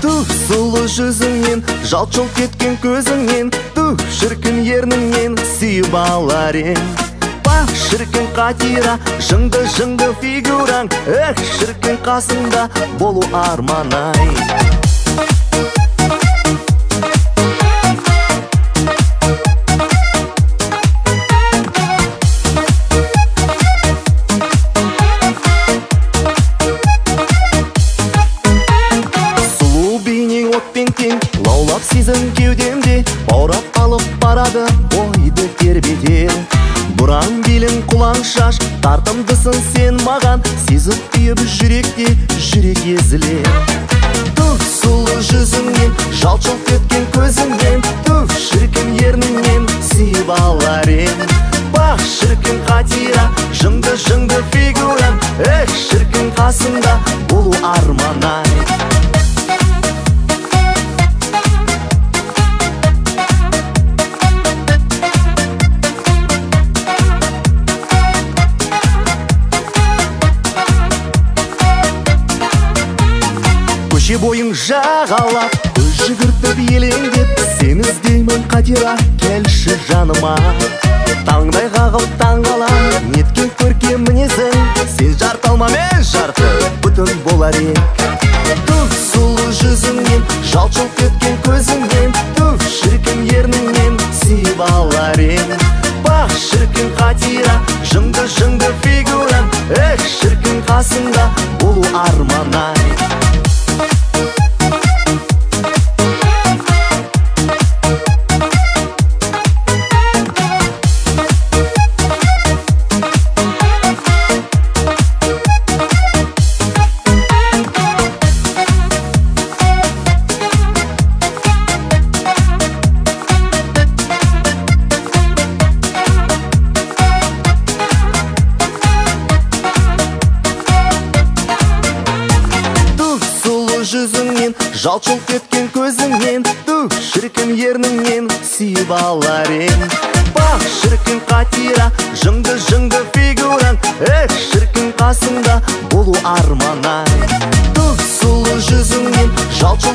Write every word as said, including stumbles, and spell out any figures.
Түх сұлу жүзіңнен, жалт-жұлт кеткен көзіңнен, түх шіркін ерніңнен сүйіп алар ем. Бақ шіркін қатира, жыңды-жыңды фигураң, эх, шіркін қасыңда болу арман-ай. Лаулап сезім кеудемде, баурап алып барады ойды тербетер. Бұран белін құлаң шаш, тартымдысың сен маған, сезіп күйіп жүректе жүрек езілер. Түх сұлу жүзіңнен, жалт-жұлт кеткен көзіңнен, түх шіркін ерніңнен сүйіп алар ем. Бақ шіркін қатира, жыңды-жыңды фигурам, эх, шіркін қасыңда болу арман-ай. Көше бойың жағалап, көз жүгіртіп елеңдеп, сен іздеймін қатира, келші жаныма. Таңдай қағып таңғалам, неткен көркем мінезің, сен жарты алма мен жарты бүтін болар ек. Түх сұлу жүзіңнен, жалт-жұлт кеткен көзіңнен, түх шіркін ерніңнен сүйіп алар ем. Бақ шіркін қатира, жыңды-жыңды фигурам, эх, шіркін қасыңда болу арман-ай. Жүзіңнен, жалт-жұлт кеткен көзіңнен, түх шіркін ерніңнен сүйіп алар ем. Бақ шіркін қатира, жыңды-жыңды фигураң, эх, шіркін қасыңда болу арман-ай. Түх сұлу жүзіңнен, жалт-жұлт